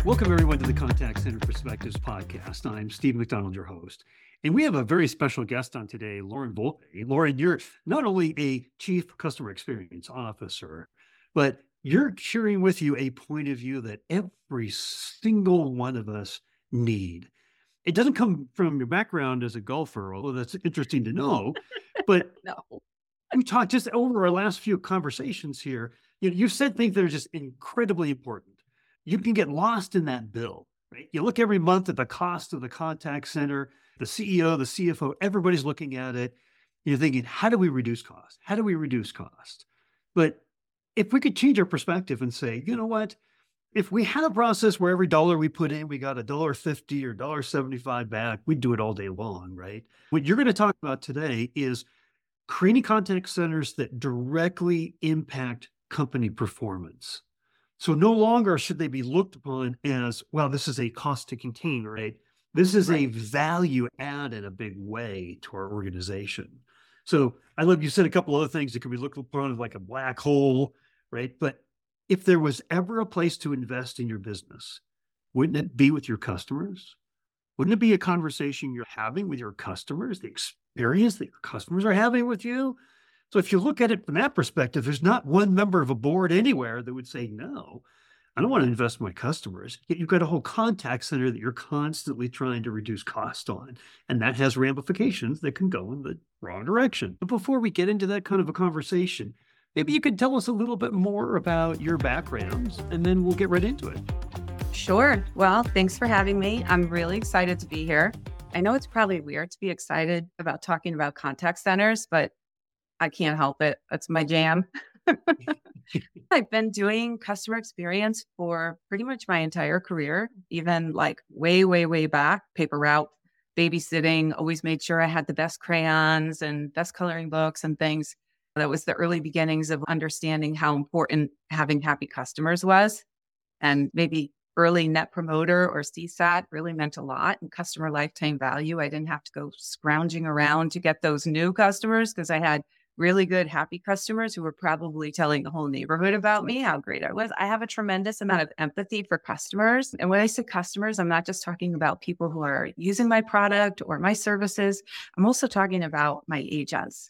Welcome, everyone, to the Contact Center Perspectives podcast. I'm Steve McDonald, your host. And we have a very special guest on today, Lauren Volpe. Lauren, you're not only a Chief Customer Experience Officer, but you're carrying with you a point of view that every single one of us need. It doesn't come from your background as a golfer, although that's interesting to know. But No. we talked just over our last few conversations here. You said things that are just incredibly important. You can get lost in that bill, right? You look every month at the cost of the contact center, the CEO, the CFO, everybody's looking at it. You're thinking, how do we reduce cost? How do we reduce cost? But if we could change our perspective and say, you know what? If we had a process where every dollar we put in, we got $1.50 or $1.75 back, we'd do it all day long, right? What you're going to talk about today is creating contact centers that directly impact company performance. So no longer should they be looked upon as, well, this is a cost to contain, right? This is a value add in a big way to our organization. So I love you said a couple other things that could be looked upon as like a black hole, right? But if there was ever a place to invest in your business, wouldn't it be with your customers? Wouldn't it be a conversation you're having with your customers, the experience that your customers are having with you? So if you look at it from that perspective, there's not one member of a board anywhere that would say, no, I don't want to invest in my customers. Yet you've got a whole contact center that you're constantly trying to reduce cost on. And that has ramifications that can go in the wrong direction. But before we get into that kind of a conversation, maybe you could tell us a little bit more about your backgrounds, and then we'll get right into it. Sure. Well, thanks for having me. I'm really excited to be here. I know it's probably weird to be excited about talking about contact centers, but I can't help it. That's my jam. I've been doing customer experience for pretty much my entire career, even like way back, paper route, babysitting, always made sure I had the best crayons and best coloring books and things. That was the early beginnings of understanding how important having happy customers was. And maybe early Net Promoter or CSAT really meant a lot, and customer lifetime value. I didn't have to go scrounging around to get those new customers because I had really good, happy customers who were probably telling the whole neighborhood about me, how great I was. I have a tremendous amount of empathy for customers. And when I say customers, I'm not just talking about people who are using my product or my services. I'm also talking about my agents.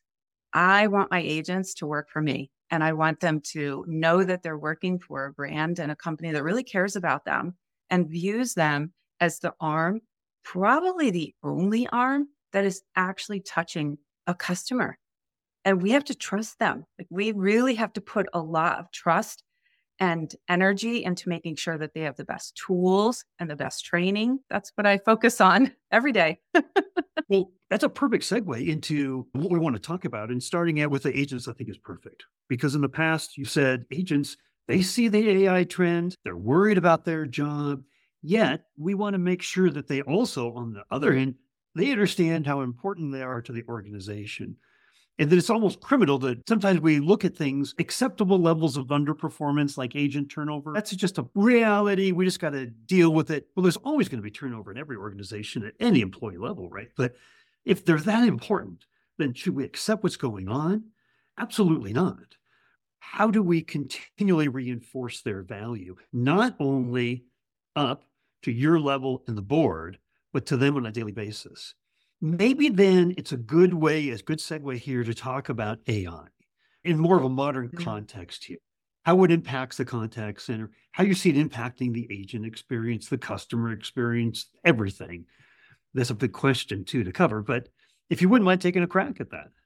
I want my agents to work for me, and I want them to know that they're working for a brand and a company that really cares about them and views them as the arm, probably the only arm that is actually touching a customer. And we have to trust them. Like, we really have to put a lot of trust and energy into making sure that they have the best tools and the best training. That's what I focus on every day. Well, that's a perfect segue into what we want to talk about. And starting out with the agents, I think is perfect. Because in the past, you said agents, they see the AI trend, they're worried about their job. Yet we want to make sure that they also, on the other hand, they understand how important they are to the organization. And that it's almost criminal that sometimes we look at things, acceptable levels of underperformance like agent turnover. That's just a reality. We just got to deal with it. Well, there's always going to be turnover in every organization at any employee level, right? But if they're that important, then should we accept what's going on? Absolutely not. How do we continually reinforce their value, not only up to your level in the board, but to them on a daily basis? Maybe then it's a good way, a good segue here to talk about AI in more of a modern context here. How it impacts the contact center, how you see it impacting the agent experience, the customer experience, everything. That's a big question too to cover, but if you wouldn't mind taking a crack at that.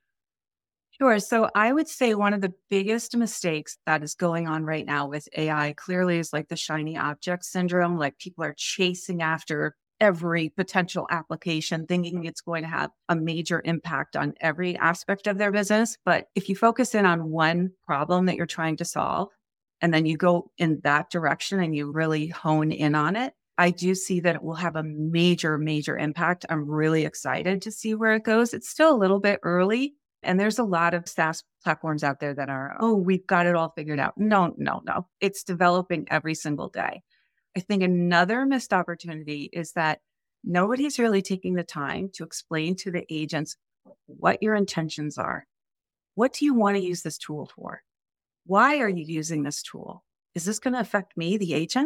Sure. So I would say one of the biggest mistakes that is going on right now with AI clearly is like the shiny object syndrome. Like, people are chasing after every potential application, thinking it's going to have a major impact on every aspect of their business. But if you focus in on one problem that you're trying to solve, and then you go in that direction and you really hone in on it, I do see that it will have a major impact. I'm really excited to see where it goes. It's still a little bit early. And there's a lot of SaaS platforms out there that are, oh, we've got it all figured out. No. It's developing every single day. I think another missed opportunity is that nobody's really taking the time to explain to the agents what your intentions are. What do you want to use this tool for? Why are you using this tool? Is this going to affect me, the agent?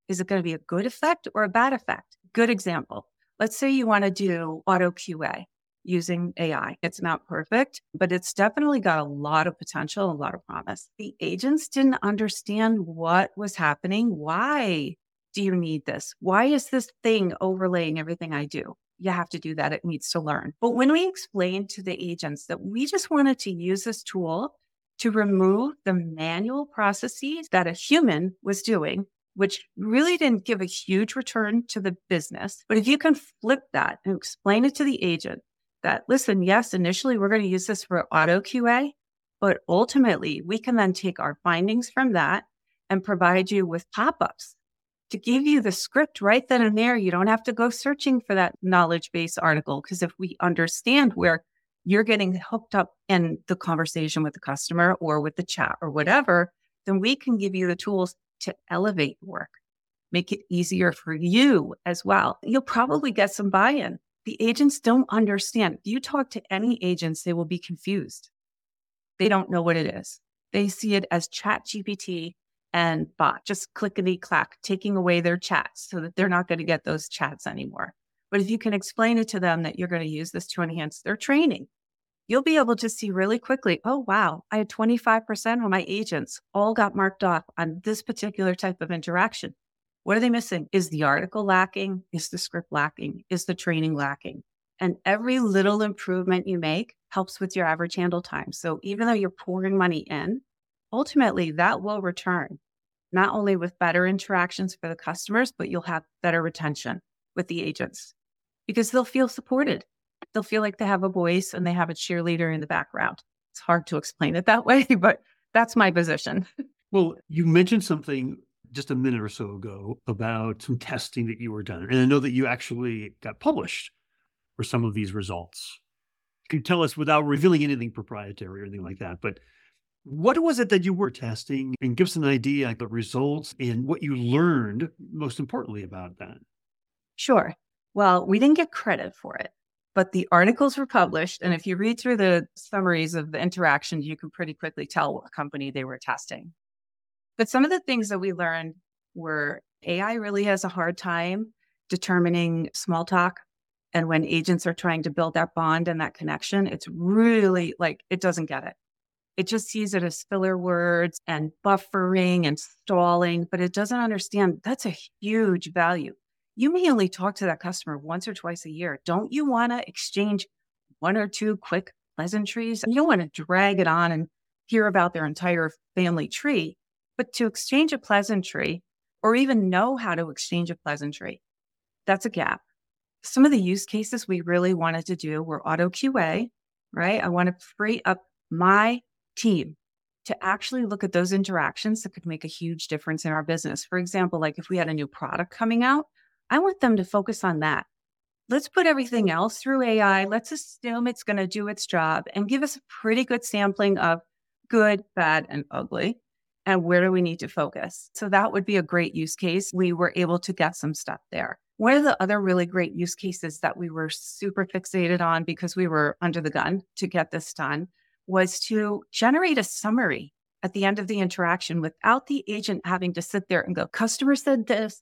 Is it going to be a good effect or a bad effect? Good example. Let's say you want to do auto QA using AI. It's not perfect, but it's definitely got a lot of potential, a lot of promise. The agents didn't understand what was happening. Why do you need this? Why is this thing overlaying everything I do? You have to do that. It needs to learn. But when we explained to the agents that we just wanted to use this tool to remove the manual processes that a human was doing, which really didn't give a huge return to the business. But if you can flip that and explain it to the agent that, listen, yes, initially we're going to use this for auto QA, but ultimately we can then take our findings from that and provide you with pop-ups to give you the script right then and there. You don't have to go searching for that knowledge base article, because if we understand where you're getting hooked up in the conversation with the customer or with the chat or whatever, then we can give you the tools to elevate work, make it easier for you as well. You'll probably get some buy-in. The agents don't understand. If you talk to any agents, they will be confused. They don't know what it is. They see it as Chat GPT and bot, just clickety clack, taking away their chats so that they're not going to get those chats anymore. But if you can explain it to them that you're going to use this to enhance their training, you'll be able to see really quickly, oh, wow, I had 25% of my agents all got marked off on this particular type of interaction. What are they missing? Is the article lacking? Is the script lacking? Is the training lacking? And every little improvement you make helps with your average handle time. So even though you're pouring money in, ultimately that will return, not only with better interactions for the customers, but you'll have better retention with the agents because they'll feel supported. They'll feel like they have a voice and they have a cheerleader in the background. It's hard to explain it that way, but that's my position. Well, you mentioned something just a minute or so ago about some testing that you were done. And I know that you actually got published for some of these results. Can you tell us, without revealing anything proprietary or anything like that, but what was it that you were testing, and give us an idea of the results and what you learned, most importantly, about that? Sure. Well, we didn't get credit for it, but the articles were published. And if you read through the summaries of the interactions, you can pretty quickly tell what company they were testing. But some of the things that we learned were AI really has a hard time determining small talk. And when agents are trying to build that bond and that connection, it's really like, it doesn't get it. It just sees it as filler words and buffering and stalling, but it doesn't understand that's a huge value. You may only talk to that customer once or twice a year. Don't you want to exchange one or two quick pleasantries? You don't want to drag it on and hear about their entire family tree, but to exchange a pleasantry or even know how to exchange a pleasantry, that's a gap. Some of the use cases we really wanted to do were auto QA, right? I want to free up my team to actually look at those interactions that could make a huge difference in our business. For example, like if we had a new product coming out, I want them to focus on that. Let's put everything else through AI. Let's assume it's going to do its job and give us a pretty good sampling of good, bad, and ugly. And where do we need to focus? So that would be a great use case. We were able to get some stuff there. One of the other really great use cases that we were super fixated on because we were under the gun to get this done was to generate a summary at the end of the interaction without the agent having to sit there and go, customer said this,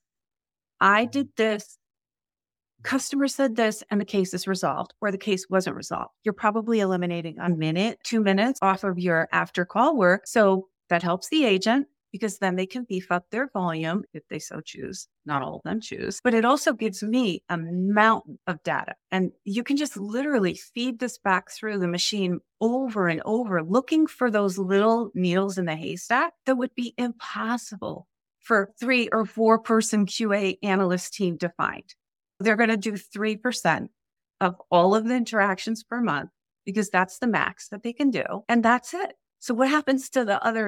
I did this, customer said this, and the case is resolved, or the case wasn't resolved. You're probably eliminating a minute, 2 minutes off of your after call work. So that helps the agent because then they can beef up their volume if they so choose. Not all of them choose, but it also gives me a mountain of data. And you can just literally feed this back through the machine over and over, looking for those little needles in the haystack that would be impossible for 3 or 4 person QA analyst team to find. They're going to do 3% of all of the interactions per month because that's the max that they can do. And that's it. So what happens to the other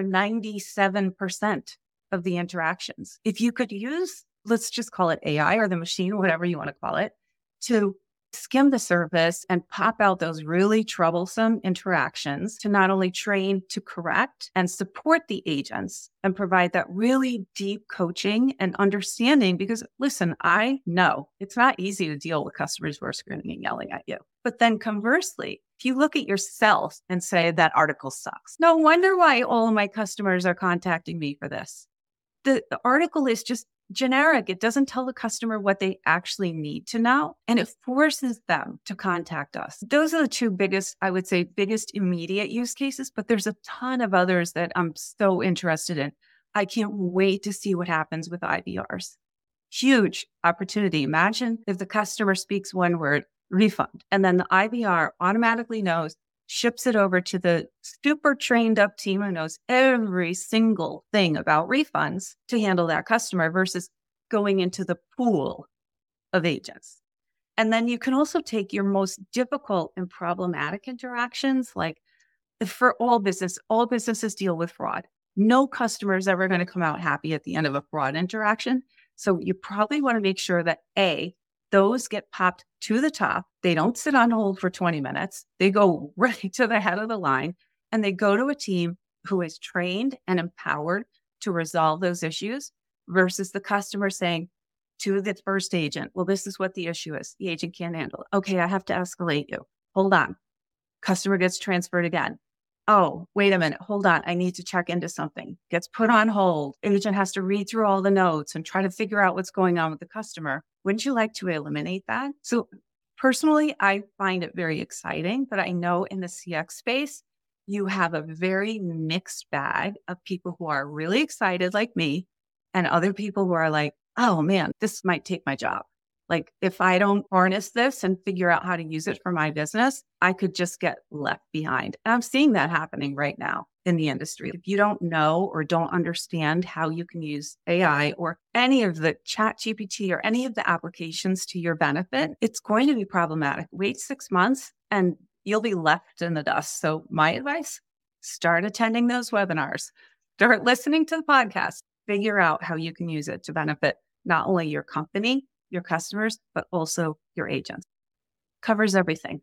97% of the interactions? If you could use, let's just call it AI or the machine, whatever you want to call it, to skim the surface and pop out those really troublesome interactions to not only train to correct and support the agents and provide that really deep coaching and understanding. Because listen, I know it's not easy to deal with customers who are screaming and yelling at you. But then conversely, if you look at yourself and say that article sucks, no wonder why all of my customers are contacting me for this. The article is just generic. It doesn't tell the customer what they actually need to know, and it forces them to contact us. Those are the two biggest, I would say, biggest immediate use cases, but there's a ton of others that I'm so interested in. I can't wait to see what happens with IVRs. Huge opportunity. Imagine if the customer speaks one word, refund, and then the IVR automatically knows, ships it over to the super trained up team who knows every single thing about refunds to handle that customer versus going into the pool of agents. And then you can also take your most difficult and problematic interactions, like for all businesses deal with fraud. No customer is ever going to come out happy at the end of a fraud interaction. So you probably want to make sure that those get popped to the top. They don't sit on hold for 20 minutes. They go right to the head of the line, and they go to a team who is trained and empowered to resolve those issues versus the customer saying to the first agent, well, this is what the issue is. The agent can't handle it. Okay, I have to escalate you. Hold on. Customer gets transferred again. Oh, wait a minute. Hold on. I need to check into something. Gets put on hold. Agent has to read through all the notes and try to figure out what's going on with the customer. Wouldn't you like to eliminate that? So personally, I find it very exciting, but I know in the CX space, you have a very mixed bag of people who are really excited like me and other people who are like, oh man, this might take my job. Like if I don't harness this and figure out how to use it for my business, I could just get left behind. And I'm seeing that happening right now in the industry. If you don't know or don't understand how you can use AI or any of the chat GPT or any of the applications to your benefit, it's going to be problematic. Wait 6 months and you'll be left in the dust. So my advice, start attending those webinars, start listening to the podcast, figure out how you can use it to benefit not only your company, your customers, but also your agents. Covers everything.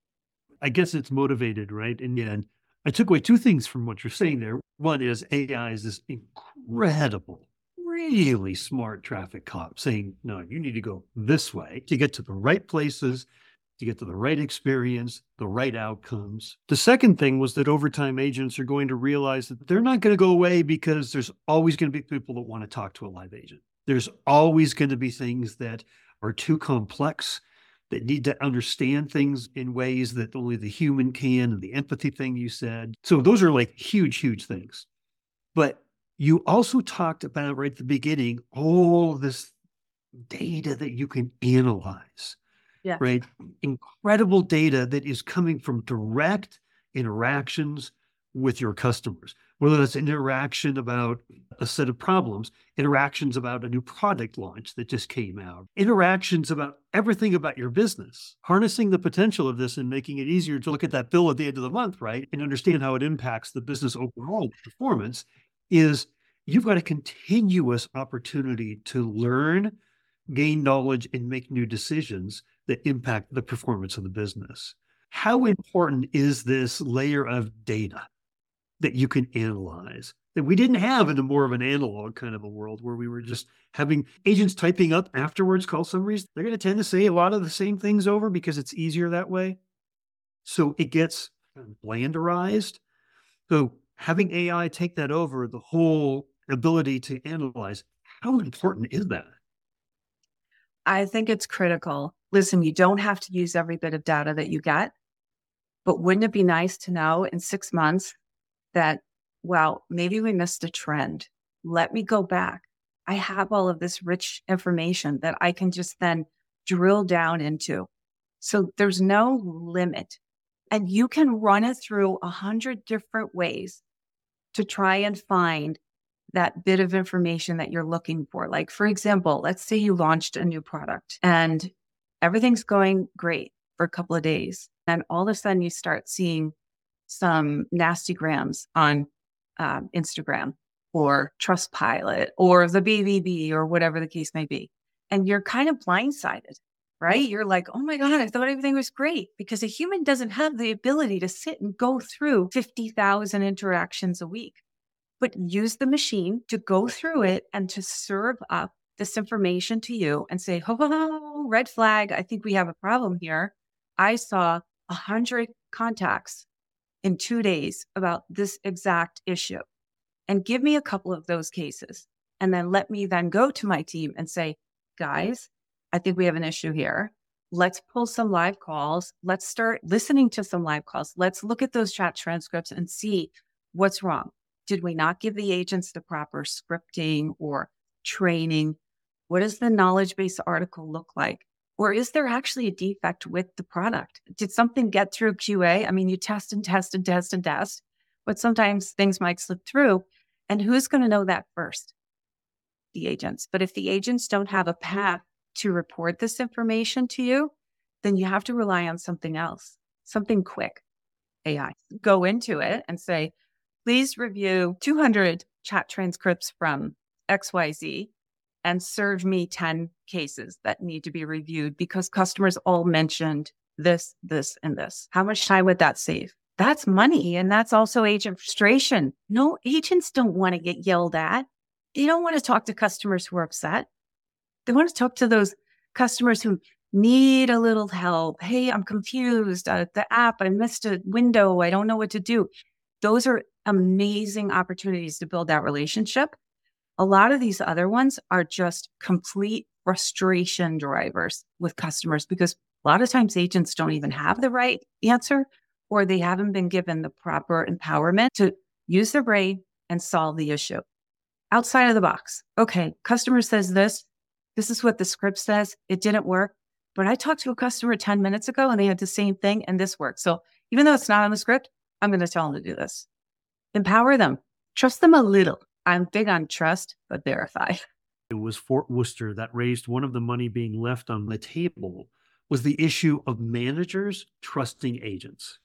I guess it's motivated, right? And I took away two things from what you're saying there. One is AI is this incredible, really smart traffic cop saying, no, you need to go this way to get to the right places, to get to the right experience, the right outcomes. The second thing was that over time, agents are going to realize that they're not going to go away because there's always going to be people that want to talk to a live agent. There's always going to be things that are too complex, that need to understand things in ways that only the human can, and the empathy thing you said. So those are like huge, huge things. But you also talked about right at the beginning, all this data that you can analyze, right? Incredible data that is coming from direct interactions with your customers, whether that's interaction about a set of problems, interactions about a new product launch that just came out, interactions about everything about your business, harnessing the potential of this and making it easier to look at that bill at the end of the month, right? And understand how it impacts the business overall performance is you've got a continuous opportunity to learn, gain knowledge, and make new decisions that impact the performance of the business. How important is this layer of data that you can analyze that we didn't have in a more of an analog kind of a world where we were just having agents typing up afterwards call summaries? They're going to tend to say a lot of the same things over because it's easier that way. So it gets blanderized. So having AI take that over, the whole ability to analyze, how important is that? I think it's critical. Listen, you don't have to use every bit of data that you get, but wouldn't it be nice to know in 6 months that, well, maybe we missed a trend. Let me go back. I have all of this rich information that I can just then drill down into. So there's no limit. And you can run it through 100 different ways to try and find that bit of information that you're looking for. Like, for example, let's say you launched a new product and everything's going great for a couple of days. And all of a sudden you start seeing some nasty grams on Instagram or Trustpilot or the BBB or whatever the case may be. And you're kind of blindsided, right? You're like, oh my God, I thought everything was great, because a human doesn't have the ability to sit and go through 50,000 interactions a week, but use the machine to go through it and to serve up this information to you and say, oh, red flag, I think we have a problem here. I saw 100 contacts in 2 days about this exact issue. And give me a couple of those cases. And then let me then go to my team and say, guys, I think we have an issue here. Let's pull some live calls. Let's start listening to some live calls. Let's look at those chat transcripts and see what's wrong. Did we not give the agents the proper scripting or training? What does the knowledge base article look like? Or is there actually a defect with the product? Did something get through QA? I mean, you test and test and test and test, but sometimes things might slip through. And who's going to know that first? The agents. But if the agents don't have a path to report this information to you, then you have to rely on something else, something quick, AI. Go into it and say, please review 200 chat transcripts from XYZ and serve me 10 cases that need to be reviewed because customers all mentioned this, this, and this. How much time would that save? That's money. And that's also agent frustration. No, agents don't want to get yelled at. They don't want to talk to customers who are upset. They want to talk to those customers who need a little help. Hey, I'm confused. The app, I missed a window. I don't know what to do. Those are amazing opportunities to build that relationship. A lot of these other ones are just complete frustration drivers with customers because a lot of times agents don't even have the right answer or they haven't been given the proper empowerment to use their brain and solve the issue. Outside of the box. Okay, customer says this. This is what the script says. It didn't work. But I talked to a customer 10 minutes ago and they had the same thing and this worked. So even though it's not on the script, I'm going to tell them to do this. Empower them. Trust them a little. I'm big on trust, but verify. It was Fort Worcester that raised one of the money being left on the table was the issue of managers trusting agents.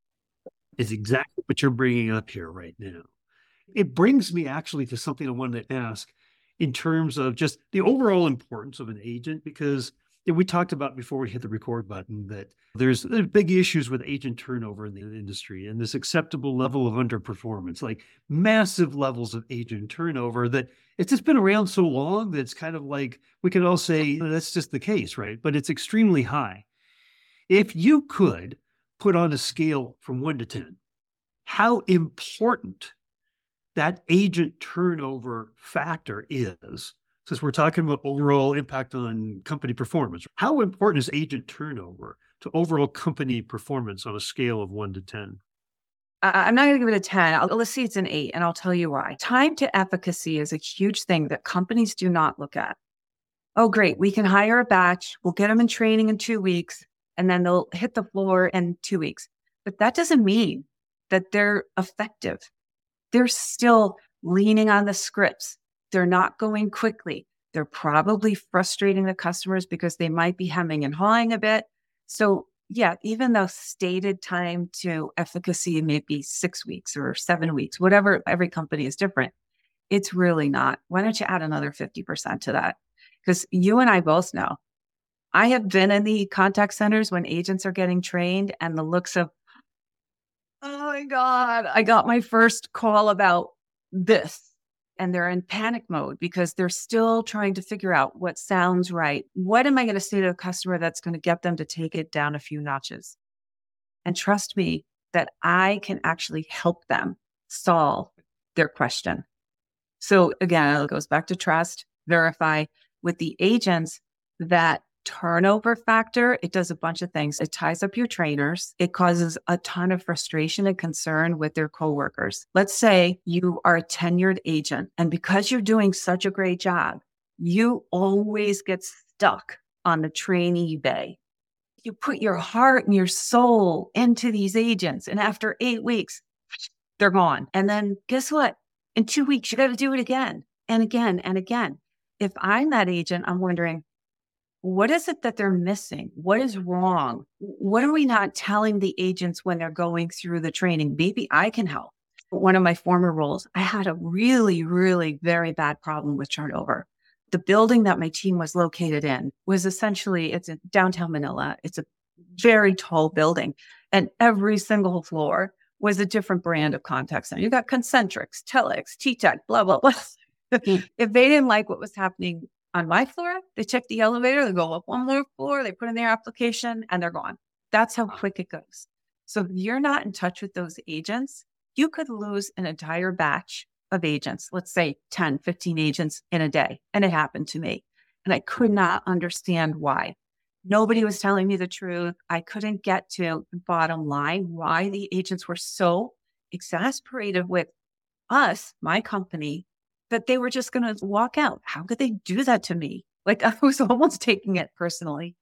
Is exactly what you're bringing up here right now. It brings me actually to something I wanted to ask in terms of just the overall importance of an agent, because we talked about before we hit the record button that there's big issues with agent turnover in the industry and this acceptable level of underperformance, like massive levels of agent turnover that it's just been around so long that it's kind of like we could all say that's just the case, right? But it's extremely high. If you could put on a scale from 1 to 10, how important that agent turnover factor is, since we're talking about overall impact on company performance, how important is agent turnover to overall company performance on a scale of 1 to 10? I'm not going to give it a 10. Let's see, it's an 8, and I'll tell you why. Time to efficacy is a huge thing that companies do not look at. Oh, great. We can hire a batch. We'll get them in training in 2 weeks, and then they'll hit the floor in 2 weeks. But that doesn't mean that they're effective. They're still leaning on the scripts. They're not going quickly. They're probably frustrating the customers because they might be hemming and hawing a bit. So yeah, even though stated time to efficacy may be 6 weeks or 7 weeks, whatever, every company is different. It's really not. Why don't you add another 50% to that? Because you and I both know, I have been in the contact centers when agents are getting trained and the looks of, oh my God, I got my first call about this. And they're in panic mode because they're still trying to figure out what sounds right. What am I going to say to a customer that's going to get them to take it down a few notches? And trust me that I can actually help them solve their question. So again, it goes back to trust, verify. With the agents, that turnover factor, it does a bunch of things. It ties up your trainers. It causes a ton of frustration and concern with their coworkers. Let's say you are a tenured agent, and because you're doing such a great job, you always get stuck on the trainee bay. You put your heart and your soul into these agents, and after 8 weeks, they're gone. And then guess what? In 2 weeks, you got to do it again and again and again. If I'm that agent, I'm wondering, what is it that they're missing? What is wrong? What are we not telling the agents when they're going through the training? Maybe I can help. One of my former roles, I had a really, really very bad problem with turnover. The building that my team was located in was essentially, it's in downtown Manila. It's a very tall building, and every single floor was a different brand of contact center. You got Concentrix, Telex, T-Tech, blah, blah, blah. If they didn't like what was happening on my floor, they check the elevator, they go up one more floor, they put in their application, and they're gone. That's how quick it goes. So if you're not in touch with those agents, you could lose an entire batch of agents, let's say 10, 15 agents in a day. And it happened to me. And I could not understand why. Nobody was telling me the truth. I couldn't get to the bottom line, why the agents were so exasperated with us, my company, that they were just going to walk out. How could they do that to me? Like I was almost taking it personally.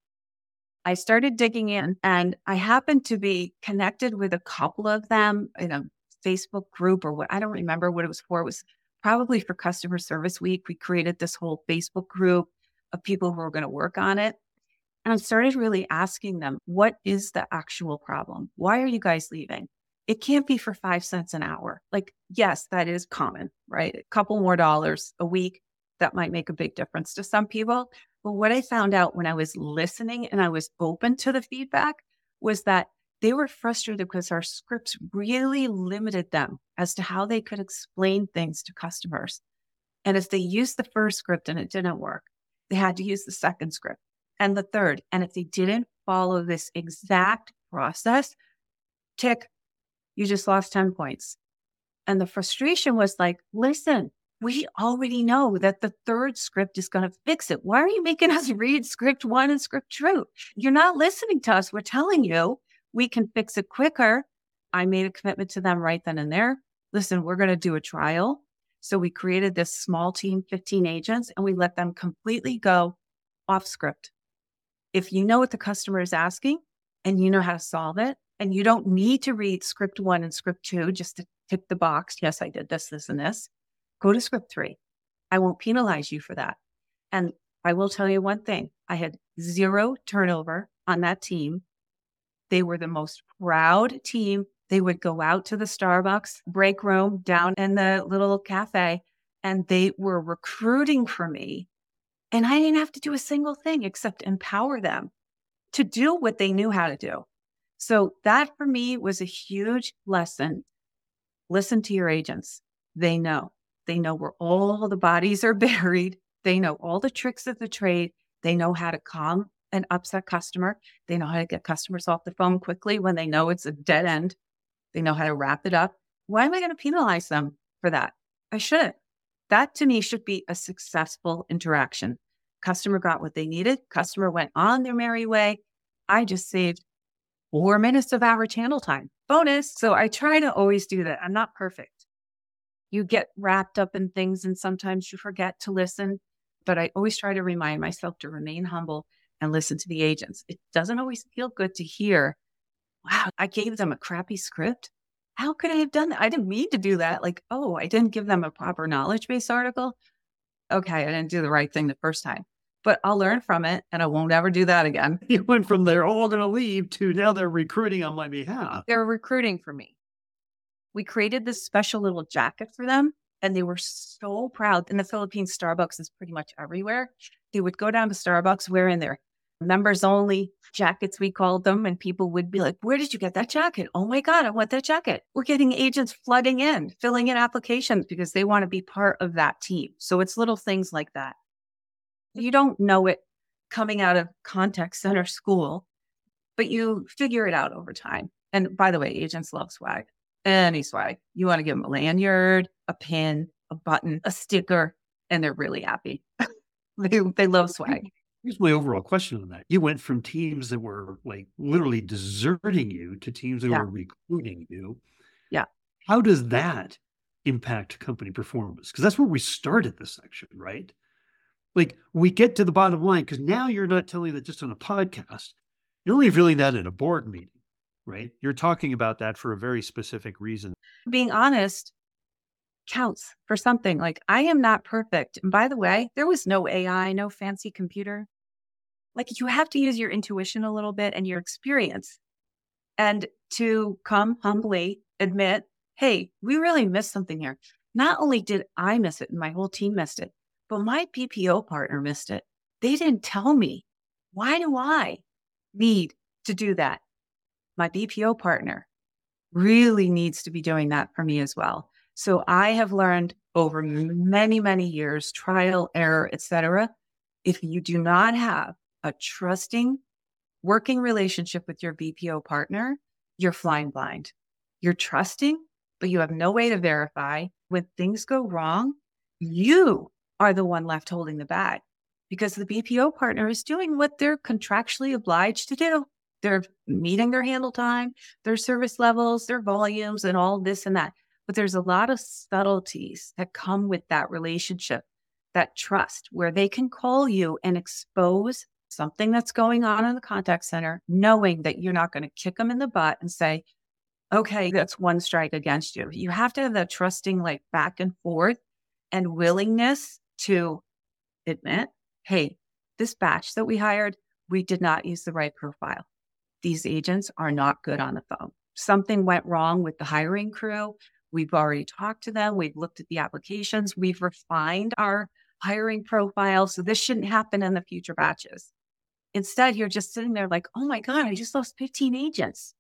I started digging in and I happened to be connected with a couple of them in a Facebook group or what, I don't remember what it was for. It was probably for Customer Service Week. We created this whole Facebook group of people who were going to work on it. And I started really asking them, what is the actual problem? Why are you guys leaving? It can't be for 5 cents an hour. Like, yes, that is common, right? A couple more dollars a week, that might make a big difference to some people. But what I found out when I was listening and I was open to the feedback was that they were frustrated because our scripts really limited them as to how they could explain things to customers. And if they used the first script and it didn't work, they had to use the second script and the third. And if they didn't follow this exact process, tick, you just lost 10 points. And the frustration was like, listen, we already know that the third script is going to fix it. Why are you making us read script 1 and script 2? You're not listening to us. We're telling you we can fix it quicker. I made a commitment to them right then and there. Listen, we're going to do a trial. So we created this small team, 15 agents, and we let them completely go off script. If you know what the customer is asking and you know how to solve it, and you don't need to read script 1 and script 2 just to tick the box, yes, I did this, this, and this, go to script 3. I won't penalize you for that. And I will tell you one thing. I had 0 turnover on that team. They were the most proud team. They would go out to the Starbucks break room down in the little cafe, and they were recruiting for me. And I didn't have to do a single thing except empower them to do what they knew how to do. So that for me was a huge lesson. Listen to your agents. They know where all the bodies are buried. They know all the tricks of the trade. They know how to calm an upset customer. They know how to get customers off the phone quickly when they know it's a dead end. They know how to wrap it up. Why am I going to penalize them for that? I shouldn't. That to me should be a successful interaction. Customer got what they needed. Customer went on their merry way. I just saved 4 minutes of our channel time. Bonus. So I try to always do that. I'm not perfect. You get wrapped up in things and sometimes you forget to listen, but I always try to remind myself to remain humble and listen to the agents. It doesn't always feel good to hear, wow, I gave them a crappy script. How could I have done that? I didn't mean to do that. Like, oh, I didn't give them a proper knowledge-based article. Okay, I didn't do the right thing the first time, but I'll learn from it and I won't ever do that again. You went from they're all going to leave to now they're recruiting on my behalf. They're recruiting for me. We created this special little jacket for them and they were so proud. In the Philippines, Starbucks is pretty much everywhere. They would go down to Starbucks wearing their members only jackets, we called them. And people would be like, where did you get that jacket? Oh my God, I want that jacket. We're getting agents flooding in, filling in applications because they want to be part of that team. So it's little things like that. You don't know it coming out of contact center school, but you figure it out over time. And by the way, agents love swag. Any swag. You want to give them a lanyard, a pin, a button, a sticker, and they're really happy. They love swag. Here's my overall question on that. You went from teams that were like literally deserting you to teams that were recruiting you. Yeah. How does that impact company performance? Because that's where we started this section, right? Like we get to the bottom line because now you're not telling that just on a podcast. You're revealing that at a board meeting, right? You're talking about that for a very specific reason. Being honest counts for something. Like I am not perfect. And by the way, there was no AI, no fancy computer. Like you have to use your intuition a little bit and your experience and to come humbly admit, hey, we really missed something here. Not only did I miss it and my whole team missed it, but my BPO partner missed it. They didn't tell me. Why do I need to do that? My BPO partner really needs to be doing that for me as well. So I have learned over many, many years, trial, error, etc. If you do not have a trusting working relationship with your BPO partner, you're flying blind. You're trusting, but you have no way to verify. when things go wrong, you are the one left holding the bag because the BPO partner is doing what they're contractually obliged to do. They're meeting their handle time, their service levels, their volumes, and all this and that. But there's a lot of subtleties that come with that relationship, that trust, where they can call you and expose something that's going on in the contact center, knowing that you're not going to kick them in the butt and say, okay, that's one strike against you. You have to have that trusting, like back and forth and willingness to admit, hey, this batch that we hired, we did not use the right profile. These agents are not good on the phone. Something went wrong with the hiring crew. We've already talked to them. We've looked at the applications. We've refined our hiring profile. So this shouldn't happen in the future batches. Instead, you're just sitting there like, oh my God, I just lost 15 agents.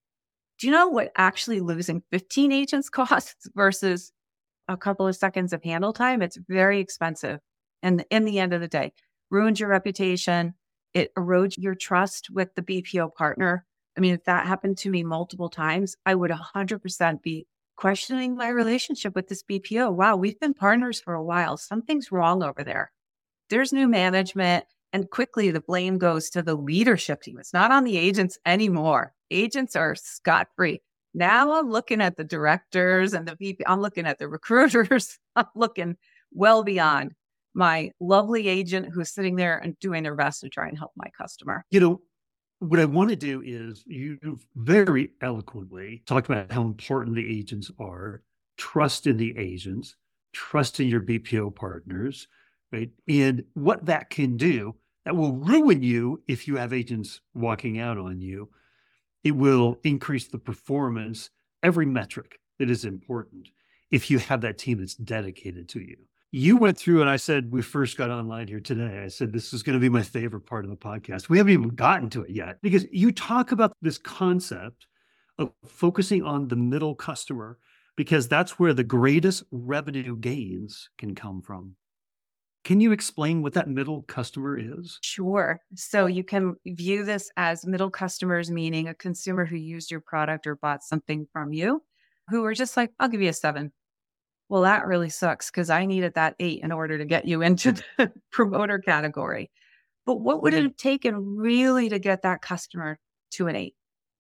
Do you know what actually losing 15 agents costs versus a couple of seconds of handle time? It's very expensive. And in the end of the day, ruins your reputation. It erodes your trust with the BPO partner. I mean, if that happened to me multiple times, I would 100% be questioning my relationship with this BPO. Wow, we've been partners for a while. Something's wrong over there. There's new management. And quickly the blame goes to the leadership team. It's not on the agents anymore. Agents are scot-free. Now I'm looking at the directors and the VP. I'm looking at the recruiters. I'm looking well beyond my lovely agent who's sitting there and doing their best to try and help my customer. What I want to do is you very eloquently talked about how important the agents are, trust in the agents, trust in your BPO partners, right? And what that can do, that will ruin you if you have agents walking out on you. It will increase the performance, every metric that is important, if you have that team that's dedicated to you. You went through, and I said, we first got online here today, I said, this is going to be my favorite part of the podcast. We haven't even gotten to it yet because you talk about this concept of focusing on the middle customer because that's where the greatest revenue gains can come from. Can you explain what that middle customer is? Sure. So you can view this as middle customers, meaning a consumer who used your product or bought something from you, who are just like, I'll give you a 7. Well, that really sucks because I needed that 8 in order to get you into the promoter category. But what would it have taken really to get that customer to an 8?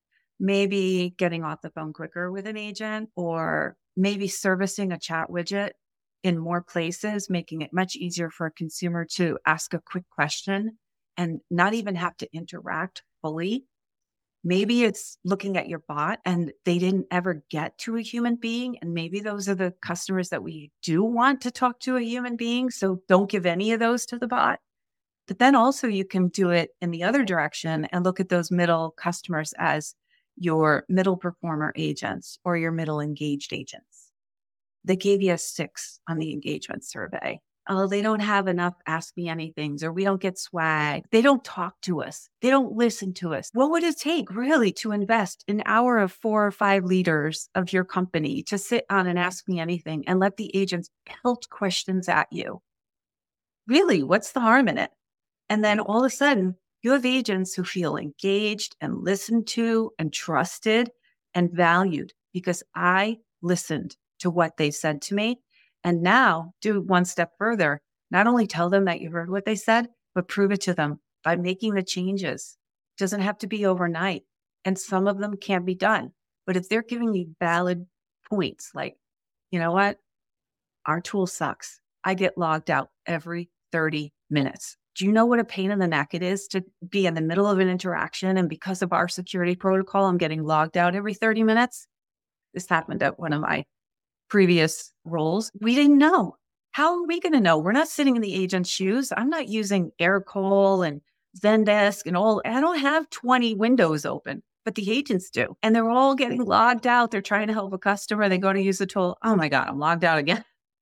Maybe getting off the phone quicker with an agent, or maybe servicing a chat widget in more places, making it much easier for a consumer to ask a quick question and not even have to interact fully. Maybe it's looking at your bot and they didn't ever get to a human being. And maybe those are the customers that we do want to talk to a human being. So don't give any of those to the bot. But then also you can do it in the other direction and look at those middle customers as your middle performer agents or your middle engaged agents. They gave you a 6 on the engagement survey. Oh, they don't have enough ask me anythings, or we don't get swag. They don't talk to us. They don't listen to us. What would it take really to invest an hour of 4 or 5 leaders of your company to sit on and ask me anything and let the agents pelt questions at you? Really, what's the harm in it? And then all of a sudden, you have agents who feel engaged and listened to and trusted and valued because I listened to what they said to me. And now do one step further, not only tell them that you heard what they said, but prove it to them by making the changes. It doesn't have to be overnight. And some of them can be done. But if they're giving you valid points, like, you know what? Our tool sucks. I get logged out every 30 minutes. Do you know what a pain in the neck it is to be in the middle of an interaction? And because of our security protocol, I'm getting logged out every 30 minutes. This happened at one of my previous roles. We didn't know. How are we going to know? We're not sitting in the agent's shoes. I'm not using Aircall and Zendesk and all. I don't have 20 windows open, but the agents do. And they're all getting logged out. They're trying to help a customer. They go to use the tool. Oh my God, I'm logged out again.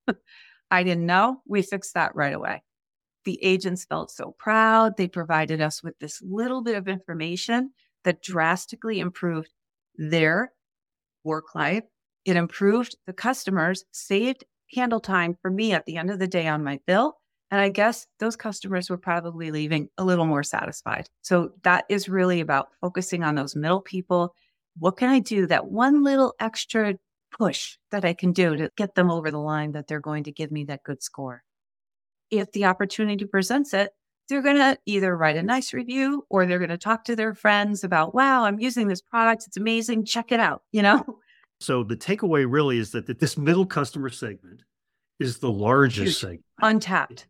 I didn't know. We fixed that right away. The agents felt so proud. They provided us with this little bit of information that drastically improved their work life. It improved the customers, saved handle time for me at the end of the day on my bill. And I guess those customers were probably leaving a little more satisfied. So that is really about focusing on those middle people. What can I do? That one little extra push that I can do to get them over the line that they're going to give me that good score. If the opportunity presents it, they're going to either write a nice review or they're going to talk to their friends about, wow, I'm using this product. It's amazing. Check it out. So the takeaway really is that this middle customer segment is the largest segment. Untapped.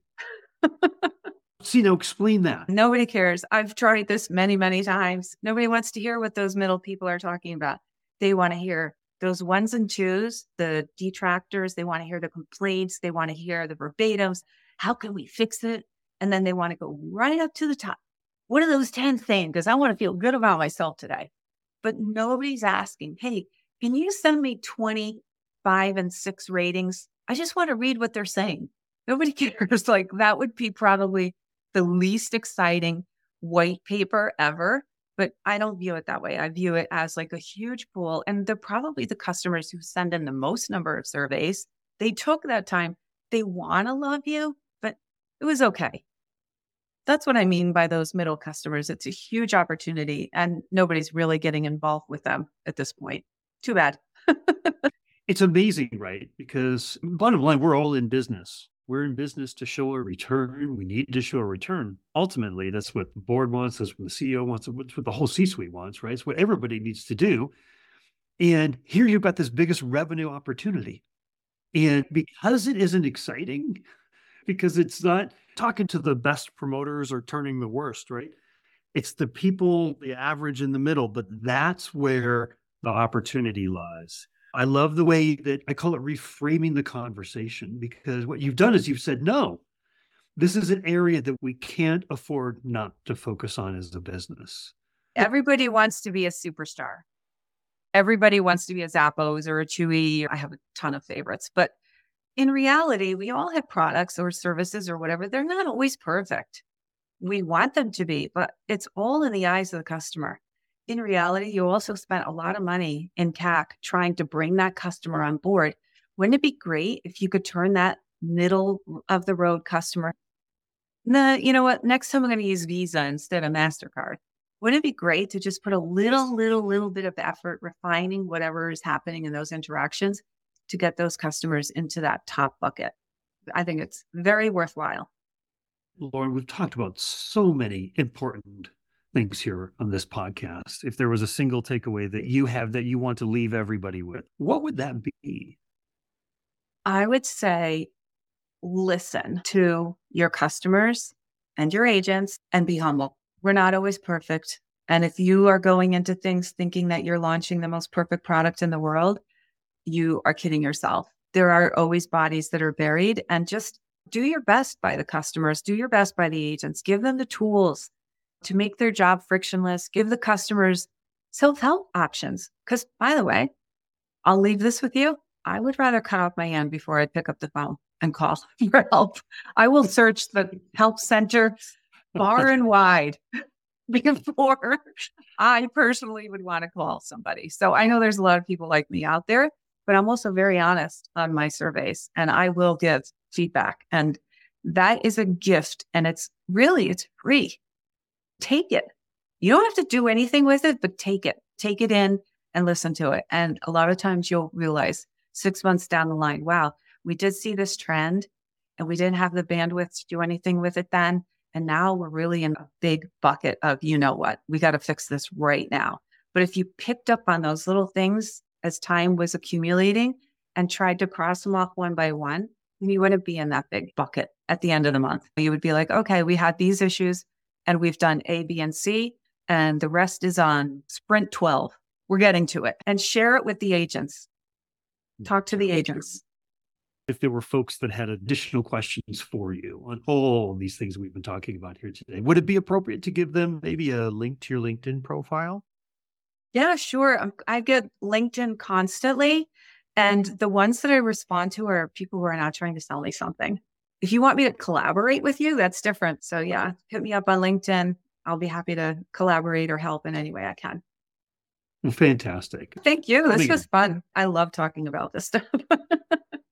So, explain that. Nobody cares. I've tried this many, many times. Nobody wants to hear what those middle people are talking about. They want to hear those ones and twos, the detractors. They want to hear the complaints. They want to hear the verbatims. How can we fix it? And then they want to go right up to the top. What are those 10 things? Because I want to feel good about myself today. But nobody's asking, hey, can you send me 25 and 6 ratings? I just want to read what they're saying. Nobody cares. Like, that would be probably the least exciting white paper ever. But I don't view it that way. I view it as like a huge pool. And they're probably the customers who send in the most number of surveys. They took that time. They want to love you, but it was okay. That's what I mean by those middle customers. It's a huge opportunity and nobody's really getting involved with them at this point. Too bad. It's amazing, right? Because bottom line, we're all in business. We're in business to show a return. We need to show a return. Ultimately, that's what the board wants. That's what the CEO wants. That's what the whole C-suite wants, right? It's what everybody needs to do. And here you've got this biggest revenue opportunity. And because it isn't exciting, because it's not talking to the best promoters or turning the worst, right? It's the people, the average in the middle, but that's where the opportunity lies. I love the way that I call it reframing the conversation, because what you've done is you've said, no, this is an area that we can't afford not to focus on as a business. Everybody wants to be a superstar. Everybody wants to be a Zappos or a Chewy. I have a ton of favorites, but in reality, we all have products or services or whatever. They're not always perfect. We want them to be, but it's all in the eyes of the customer. In reality, you also spent a lot of money in CAC trying to bring that customer on board. Wouldn't it be great if you could turn that middle of the road customer? You know what? Next time I'm going to use Visa instead of MasterCard. Wouldn't it be great to just put a little bit of effort refining whatever is happening in those interactions to get those customers into that top bucket? I think it's very worthwhile. Lauren, we've talked about so many important things here on this podcast. If there was a single takeaway that you have that you want to leave everybody with, what would that be? I would say listen to your customers and your agents and be humble. We're not always perfect. And if you are going into things thinking that you're launching the most perfect product in the world, you are kidding yourself. There are always bodies that are buried, and just do your best by the customers, do your best by the agents, give them the tools to make their job frictionless, give the customers self-help options. Because by the way, I'll leave this with you. I would rather cut off my hand before I pick up the phone and call for help. I will search the help center far and wide before I personally would want to call somebody. So I know there's a lot of people like me out there, but I'm also very honest on my surveys and I will give feedback. And that is a gift. And it's free. Take it. You don't have to do anything with it, but take it in and listen to it. And a lot of times you'll realize 6 months down the line, wow, we did see this trend and we didn't have the bandwidth to do anything with it then. And now we're really in a big bucket of, you know what, we got to fix this right now. But if you picked up on those little things as time was accumulating and tried to cross them off one by one, you wouldn't be in that big bucket at the end of the month. You would be like, okay, we had these issues and we've done A, B, and C, and the rest is on sprint 12. We're getting to it. And share it with the agents. Talk to the agents. If there were folks that had additional questions for you on all of these things we've been talking about here today, would it be appropriate to give them maybe a link to your LinkedIn profile? Yeah, sure. I get LinkedIn constantly. And the ones that I respond to are people who are not trying to sell me something. If you want me to collaborate with you, that's different. So yeah, hit me up on LinkedIn. I'll be happy to collaborate or help in any way I can. Fantastic. Thank you. This was fun. I love talking about this stuff.